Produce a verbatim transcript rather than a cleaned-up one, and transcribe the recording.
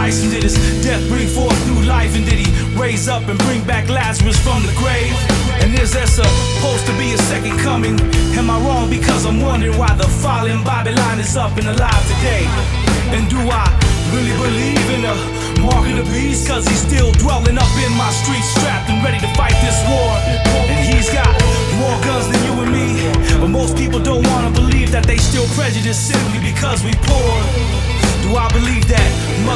Christ? And did his death bring forth new life? And did he raise up and bring back Lazarus from the grave? And is there supposed to be a second coming? Am I wrong because I'm wondering why the fallen Babylon is up and alive today? And do I really believe in the mark of the beast? Cause he's still dwelling up in my streets, strapped and ready to fight this war. And he's got more guns than you and me, but most people don't wanna believe that they still prejudiced simply because we poor. Do I believe that